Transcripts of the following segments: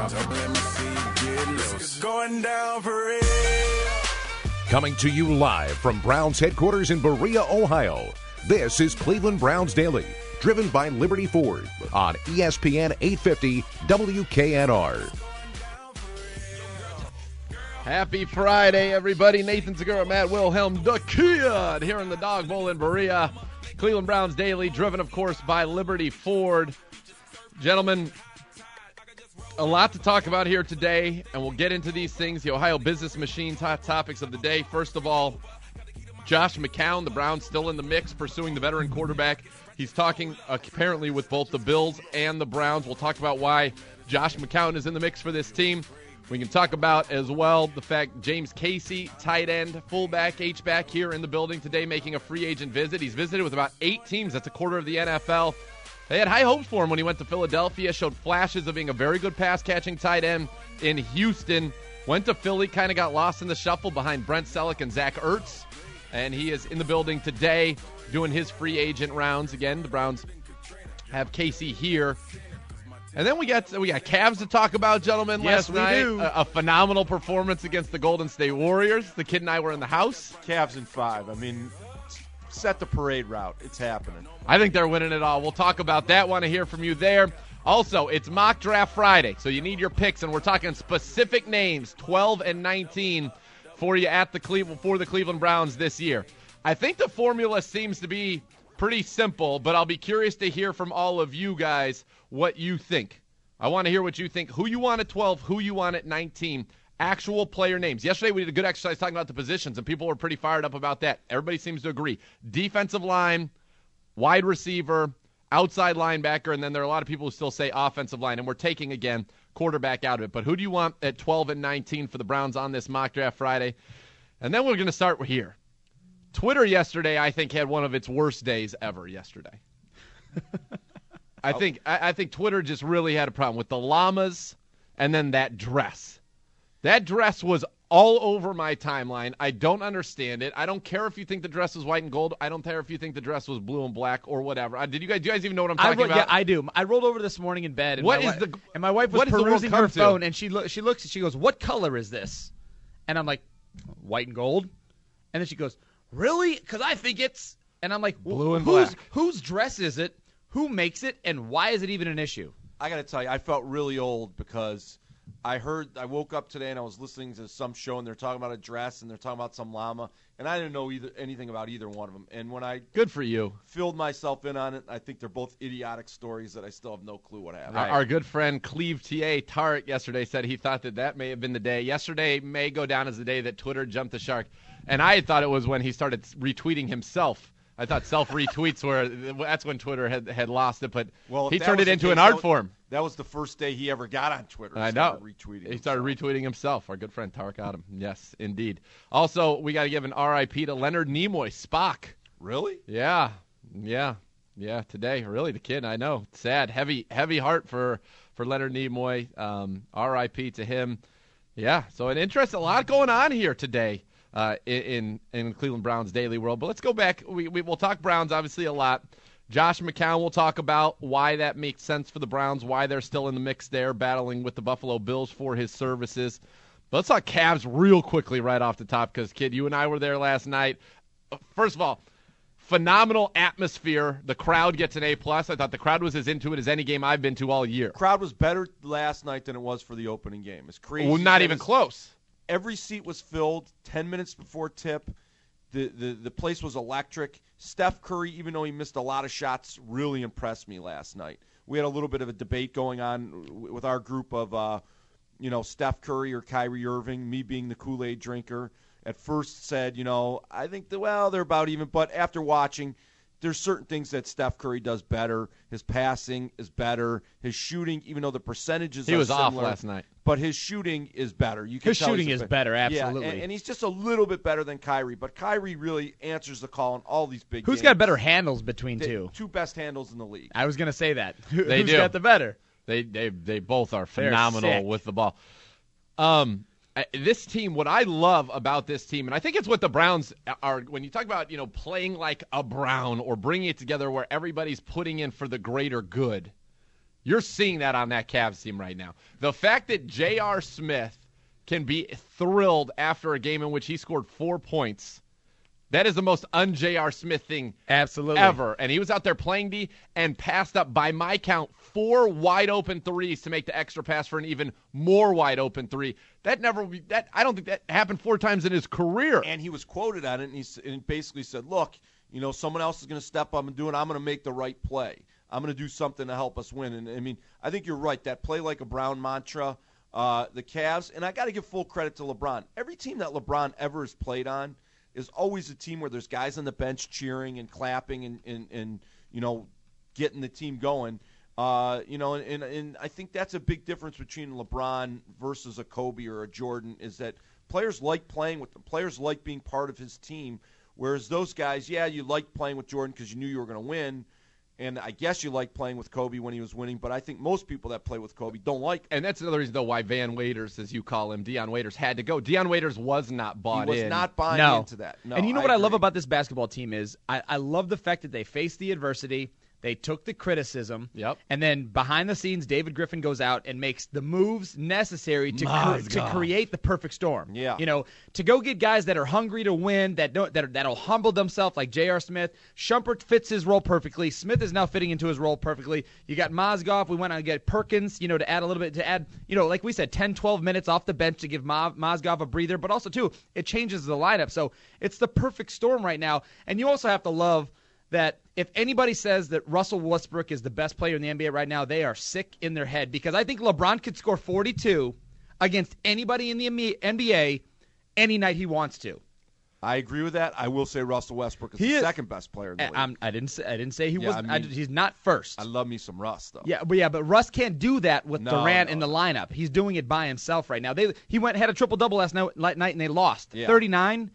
Don't let me see you get loose. Going down for real. Coming to you live from Browns headquarters in Berea, Ohio. This is Cleveland Browns Daily, driven by Liberty Ford on ESPN 850 WKNR. Happy Friday, everybody. Nathan Segura, Matt Wilhelm, the Kid here in the Dog Bowl in Berea. Cleveland Browns Daily, driven, of course, by Liberty Ford. Gentlemen, a lot to talk about here today, and we'll get into these things. The Ohio Business Machine's hot topics of the day. First of all, Josh McCown, the Browns still in the mix, pursuing the veteran quarterback. He's talking apparently with both the Bills and the Browns. We'll talk about why Josh McCown is in the mix for this team. We can talk about as well the fact James Casey, tight end, fullback, H-back here in the building today making a free agent visit. He's visited with about 8 teams. That's a quarter of the NFL. They had high hopes for him when he went to Philadelphia, showed flashes of being a very good pass-catching tight end in Houston. Went to Philly, kind of got lost in the shuffle behind Brent Selleck and Zach Ertz. And he is in the building today doing his free agent rounds. Again, the Browns have Casey here. And then we got Cavs to talk about, gentlemen, yes, last night. Do. A phenomenal performance against the Golden State Warriors. The kid and I were in the house. Cavs in 5. I mean, set the parade route. It's happening. I think they're winning it all. We'll talk about that. Want to hear from you there. Also, it's Mock Draft Friday, so you need your picks, and we're talking specific names, 12 and 19, for you at the Cleveland Browns this year. I think the formula seems to be pretty simple, but I'll be curious to hear from all of you guys what you think. I want to hear what you think. Who you want at 12, who you want at 19. Actual player names. Yesterday we did a good exercise talking about the positions, and people were pretty fired up about that. Everybody seems to agree. Defensive line, wide receiver, outside linebacker, and then there are a lot of people who still say offensive line, and we're taking, again, quarterback out of it. But who do you want at 12 and 19 for the Browns on this Mock Draft Friday? And then we're going to start here. Twitter yesterday, I think, had one of its worst days ever yesterday. I think Twitter just really had a problem with the llamas and then that dress. That dress was all over my timeline. I don't understand it. I don't care if you think the dress was white and gold. I don't care if you think the dress was blue and black or whatever. Do you guys even know what I'm talking about? Yeah, I do. I rolled over this morning in bed, and my wife was perusing her phone, and she looks and she goes, "What color is this?" And I'm like, "White and gold." And then she goes, "Really?" Because I think it's. And I'm like, blue and black. Whose dress is it? Who makes it? And why is it even an issue? I got to tell you, I felt really old because I woke up today and I was listening to some show, and they're talking about a dress and they're talking about some llama, and I didn't know anything about either one of them. And when I good for you filled myself in on it, I think they're both idiotic stories that I still have no clue what happened. Right. Our good friend Cleve T.A. Tarek yesterday said he thought that may have been the day. Yesterday may go down as the day that Twitter jumped the shark, and I had thought it was when he started retweeting himself. I thought self-retweets that's when Twitter had lost it, but he turned it into an art form. That was the first day he ever got on Twitter. I know. He started retweeting himself, our good friend Tarek Adam. Yes, indeed. Also, we got to give an R.I.P. to Leonard Nimoy, Spock. Really? Yeah, today. Really, the kid, I know. Sad, heavy heart for Leonard Nimoy. R.I.P. to him. Yeah, so a lot going on here today. In Cleveland Browns Daily World. But let's go back. We'll talk Browns, obviously, a lot. Josh McCown will talk about why that makes sense for the Browns, why they're still in the mix there, battling with the Buffalo Bills for his services. But let's talk Cavs real quickly right off the top because, kid, you and I were there last night. First of all, phenomenal atmosphere. The crowd gets an A+. I thought the crowd was as into it as any game I've been to all year. Crowd was better last night than it was for the opening game. It's crazy. Well, not even close. Every seat was filled 10 minutes before tip. The place was electric. Steph Curry, even though he missed a lot of shots, really impressed me last night. We had a little bit of a debate going on with our group of, Steph Curry or Kyrie Irving, me being the Kool-Aid drinker. At first said, I think, they're about even. But after watching, there's certain things that Steph Curry does better. His passing is better. His shooting, even though the percentages he was similar, off last night. But his shooting is better. His shooting is better, absolutely. Yeah, and he's just a little bit better than Kyrie. But Kyrie really answers the call in all these big games. Who's got better handles between two? Two best handles in the league. I was going to say that. They Who's do. got the better? They both are phenomenal with the ball. This team, what I love about this team, and I think it's what the Browns are, when you talk about, playing like a Brown or bringing it together where everybody's putting in for the greater good, You're seeing that on that Cavs team right now. The fact that J.R. Smith can be thrilled after a game in which he scored 4 points, that is the most un-J.R. Smith thing absolutely ever. And he was out there playing D and passed up, by my count, 4 wide-open threes to make the extra pass for an even more wide-open three. I don't think that happened 4 times in his career. And he was quoted on it, and he basically said, look, someone else is going to step up and do it. I'm going to make the right play. I'm going to do something to help us win. And, I mean, I think you're right. That play like a Brown mantra, the Cavs, and I got to give full credit to LeBron. Every team that LeBron ever has played on is always a team where there's guys on the bench cheering and clapping and getting the team going. And I think that's a big difference between LeBron versus a Kobe or a Jordan, is that players like playing with them. Players like being part of his team, whereas those guys, you liked playing with Jordan because you knew you were going to win. And I guess you like playing with Kobe when he was winning, but I think most people that play with Kobe don't like him. And that's another reason, though, why Van Waiters, as you call him, Deion Waiters, had to go. Deion Waiters was not bought in. He was not buying into that. No, and you know what I love about this basketball team is I love the fact that they faced the adversity. They took the criticism, and then behind the scenes, David Griffin goes out and makes the moves necessary to create the perfect storm. Yeah. To go get guys that are hungry to win, that'll humble themselves, like J.R. Smith. Shumpert fits his role perfectly. Smith is now fitting into his role perfectly. You got Mozgov. We went out and get Perkins, to add a little bit, like we said, 10, 12 minutes off the bench to give Mozgov a breather, but also, too, it changes the lineup. So it's the perfect storm right now, and you also have to love that if anybody says that Russell Westbrook is the best player in the NBA right now, they are sick in their head, because I think LeBron could score 42 against anybody in the NBA any night he wants to. I agree with that. I will say Russell Westbrook is the second best player in the league. I didn't say he wasn't. He's not first. I love me some Russ, though. But Russ can't do that with Durant in the lineup. He's doing it by himself right now. He had a triple-double last night and they lost. 39,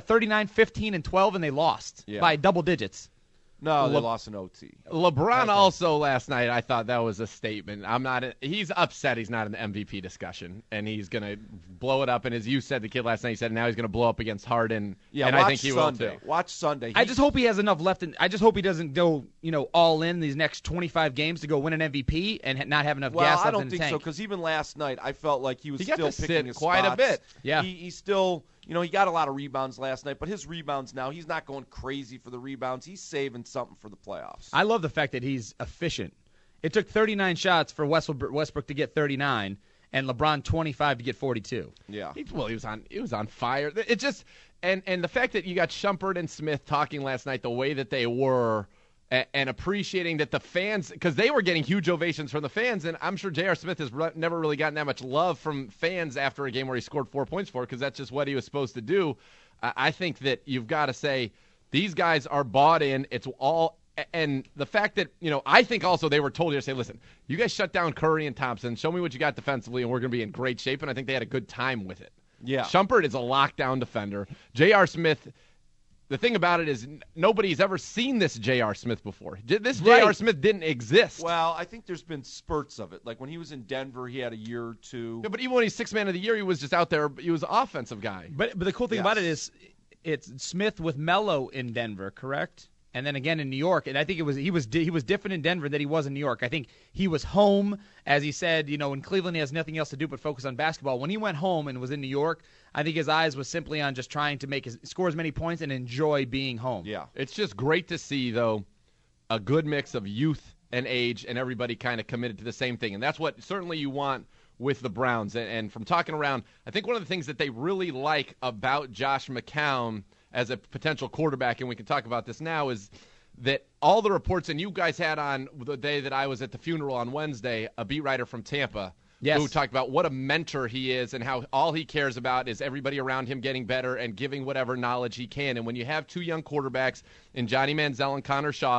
15, and 12, and they lost by double digits. No, they lost an OT. LeBron also last night, I thought that was a statement. He's upset he's not in the MVP discussion, and he's going to blow it up. And as you said, the kid last night, he said now he's going to blow up against Harden. Yeah, and I think he Sunday. will too. Watch Sunday. I just hope he has enough left. I just hope he doesn't go, all in these next 25 games to go win an MVP and not have enough gas left in the tank. Well, I don't think so, because even last night, I felt like he was still picking his quite spots. A bit. Yeah, he's still. He got a lot of rebounds last night, but his rebounds now, he's not going crazy for the rebounds. He's saving something for the playoffs. I love the fact that he's efficient. It took 39 shots for Westbrook to get 39, and LeBron 25 to get 42. Yeah. He was on fire. It just and the fact that you got Shumpert and Smith talking last night the way that they were, and appreciating that the fans, because they were getting huge ovations from the fans, and I'm sure J.R. Smith has never really gotten that much love from fans after a game where he scored 4 points for, because that's just what he was supposed to do. I think that you've got to say these guys are bought in. It's all, and the fact that, I think also they were told here to say, listen, you guys shut down Curry and Thompson, show me what you got defensively, and we're going to be in great shape, and I think they had a good time with it. Yeah. Shumpert is a lockdown defender. J.R. Smith, the thing about it is nobody's ever seen this J.R. Smith before. This J.R. Smith didn't exist. Well, I think there's been spurts of it. Like when he was in Denver, he had a year or two. Yeah, but even when he's sixth man of the year, he was just out there. He was an offensive guy. But the cool thing about it is it's Smith with Melo in Denver, correct? And then again in New York, and I think he was different in Denver than he was in New York. I think he was home, as he said, in Cleveland he has nothing else to do but focus on basketball. When he went home and was in New York, I think his eyes was simply on just trying to score as many points and enjoy being home. Yeah, it's just great to see, though, a good mix of youth and age, and everybody kind of committed to the same thing. And that's what certainly you want with the Browns. And from talking around, I think one of the things that they really like about Josh McCown as a potential quarterback, and we can talk about this now, is that all the reports, and you guys had on the day that I was at the funeral on Wednesday, a beat writer from Tampa, who talked about what a mentor he is and how all he cares about is everybody around him getting better and giving whatever knowledge he can. And when you have two young quarterbacks in Johnny Manziel and Connor Shaw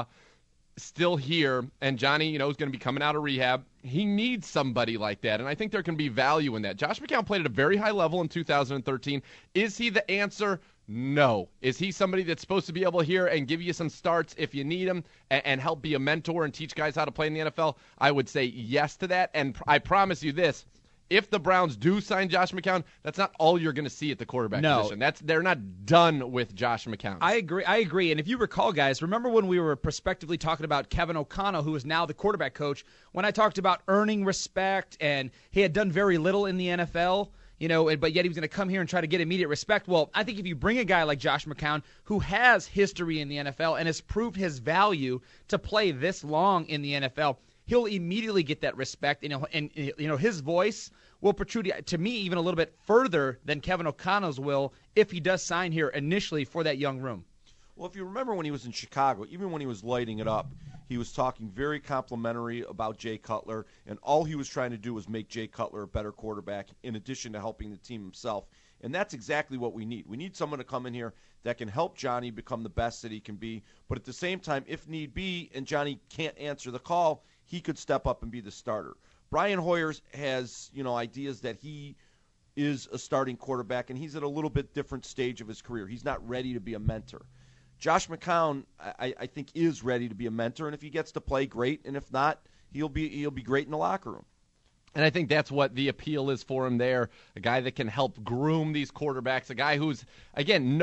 still here, and Johnny, is going to be coming out of rehab, he needs somebody like that, and I think there can be value in that. Josh McCown played at a very high level in 2013. Is he the answer? No. Is he somebody that's supposed to be able to hear and give you some starts if you need him and help be a mentor and teach guys how to play in the NFL? I would say yes to that, and I promise you this. if the Browns do sign Josh McCown, that's not all you're going to see at the quarterback position. They're not done with Josh McCown. I agree. And if you recall, guys, remember when we were prospectively talking about Kevin O'Connell, who is now the quarterback coach, when I talked about earning respect and he had done very little in the NFL, but yet he was going to come here and try to get immediate respect. Well, I think if you bring a guy like Josh McCown, who has history in the NFL and has proved his value to play this long in the NFL, he'll immediately get that respect, and his voice will protrude, to me, even a little bit further than Kevin O'Connell's will if he does sign here initially for that young room. Well, if you remember when he was in Chicago, even when he was lighting it up, he was talking very complimentary about Jay Cutler, and all he was trying to do was make Jay Cutler a better quarterback in addition to helping the team himself. And that's exactly what we need. We need someone to come in here that can help Johnny become the best that he can be, but at the same time, if need be, and Johnny can't answer the call, he could step up and be the starter. Brian Hoyer has, ideas that he is a starting quarterback, and he's at a little bit different stage of his career. He's not ready to be a mentor. Josh McCown, I think, is ready to be a mentor, and if he gets to play, great, and if not, he'll be great in the locker room. And I think that's what the appeal is for him there, a guy that can help groom these quarterbacks, a guy who's, again,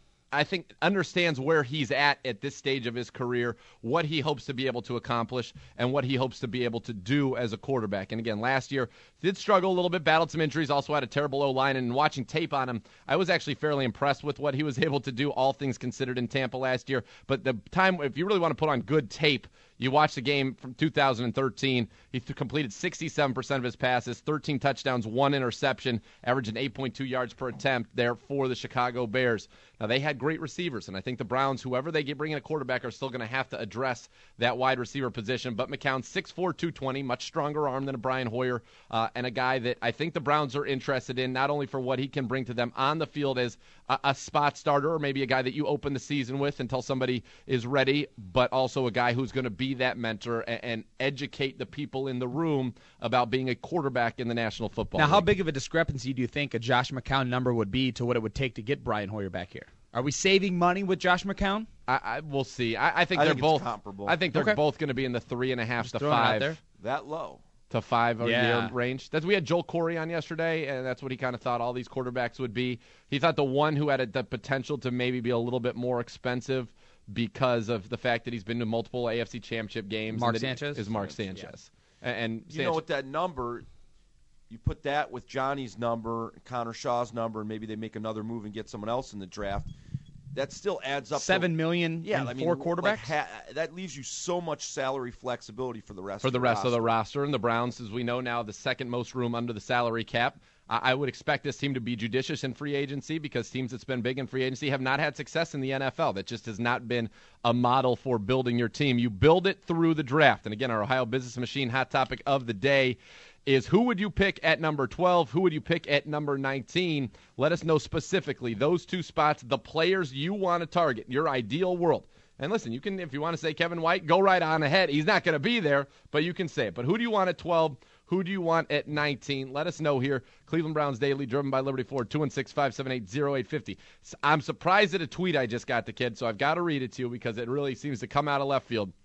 understands where he's at this stage of his career, what he hopes to be able to accomplish, and what he hopes to be able to do as a quarterback. And again, last year did struggle a little bit, battled some injuries, also had a terrible O-line, and watching tape on him, I was actually fairly impressed with what he was able to do, all things considered, in Tampa last year. But the time, if you really want to put on good tape, you watch the game from 2013. He completed 67% of his passes, 13 touchdowns, 1 interception, averaging 8.2 yards per attempt there for the Chicago Bears. Now, they had great receivers, and I think the Browns, whoever they bring in a quarterback, are still going to have to address that wide receiver position. But McCown, 6'4", 220, much stronger arm than a Brian Hoyer, and a guy that I think the Browns are interested in, not only for what he can bring to them on the field as a spot starter, or maybe a guy that you open the season with until somebody is ready, but also a guy who's going to be that mentor and educate the people in the room about being a quarterback in the National Football League. Now, how big of a discrepancy do you think a Josh McCown number would be to what it would take to get Brian Hoyer back here? Are we saving money with Josh McCown? We'll see. I think they're both comparable. I think they're both going to be in the 3.5 to 5. That low. To 5 a year range. We had Joel Corey on yesterday, and that's what he kind of thought all these quarterbacks would be. He thought the one who had the potential to maybe be a little bit more expensive because of the fact that he's been to multiple AFC Championship games. Mark Sanchez? Is Mark Sanchez. Yeah. And you know what, that number, you put that with Johnny's number, Connor Shaw's number, and maybe they make another move and get someone else in the draft. That still adds up $7 million in 4 quarterbacks. That leaves you so much salary flexibility for the rest of the roster. And the Browns, as we know now, the second most room under the salary cap. I would expect this team to be judicious in free agency because teams that's been big in free agency have not had success in the NFL. That just has not been a model for building your team. You build it through the draft. And again, our Ohio Business Machine hot topic of the day is who would you pick at number 12? Who would you pick at number 19? Let us know specifically those 2 spots, the players you want to target, your ideal world. And listen, you can, if you want to say Kevin White, go right on ahead. He's not going to be there, but you can say it. But who do you want at 12? Who do you want at 19? Let us know here. Cleveland Browns Daily, driven by Liberty Ford, 216-578-0850. I'm surprised at a tweet I just got, the kid, so I've got to read it to you because it really seems to come out of left field.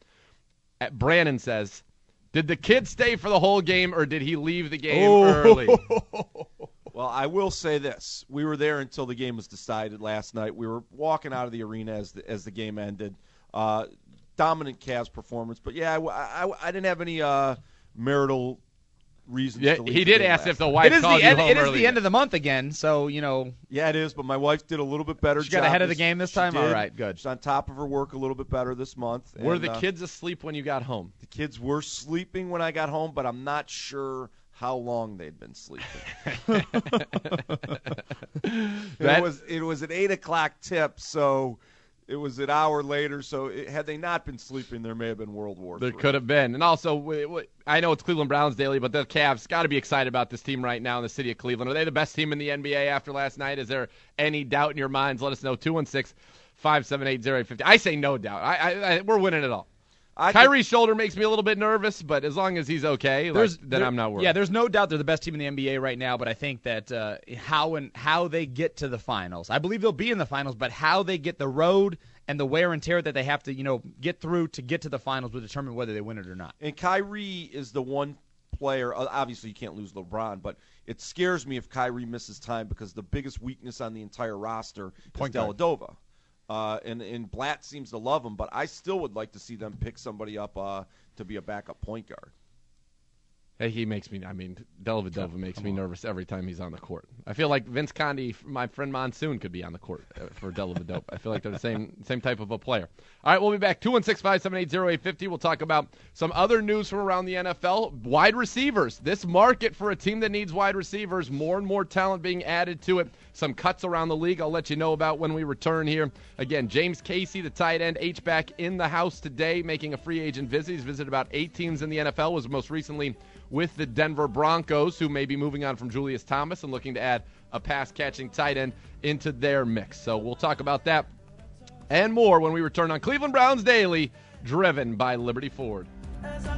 Brandon says, did the kid stay for the whole game, or did he leave the game early? Well, I will say this. We were there until the game was decided last night. We were walking out of the arena as the game ended. Dominant Cavs performance. But, yeah, I didn't have any marital reasons to leave. He did ask if the wife called you home early. It is the end of the month again, so, Yeah, it is, but my wife did a little bit better job. She got ahead of the game this time? All right, good. She's on top of her work a little bit better this month. Were the kids asleep when you got home? The kids were sleeping when I got home, but I'm not sure how long they'd been sleeping. It was an 8 o'clock tip, so it was an hour later. So had they not been sleeping, there may have been World War III. There could have been. And also, I know it's Cleveland Browns Daily, but the Cavs got to be excited about this team right now in the city of Cleveland. Are they the best team in the NBA after last night? Is there any doubt in your minds? Let us know, 216-578-0850. I say no doubt. We're winning it all. Kyrie's shoulder makes me a little bit nervous, but as long as he's okay, then I'm not worried. Yeah, there's no doubt they're the best team in the NBA right now, but I think that how they get to the finals. I believe they'll be in the finals, but how they get the road and the wear and tear that they have to, get through to get to the finals will determine whether they win it or not. And Kyrie is the one player, obviously you can't lose LeBron, but It scares me if Kyrie misses time because the biggest weakness on the entire roster is Dellavedova. And Blatt seems to love him, but I still would like to see them pick somebody up to be a backup point guard. He makes me, Dellavedova makes me nervous every time he's on the court. I feel like Vince Conde, my friend Monsoon, could be on the court for Dellavedova. I feel like they're the same type of a player. All right, we'll be back. 216-578-0850. We'll talk about some other news from around the NFL. Wide receivers. This market for a team that needs wide receivers, more and more talent being added to it. Some cuts around the league I'll let you know about when we return here. Again, James Casey, the tight end, H-back in the house today, making a free agent visit. He's visited about 8 teams in the NFL, was most recently with the Denver Broncos, who may be moving on from Julius Thomas and looking to add a pass-catching tight end into their mix. So we'll talk about that and more when we return on Cleveland Browns Daily, driven by Liberty Ford. As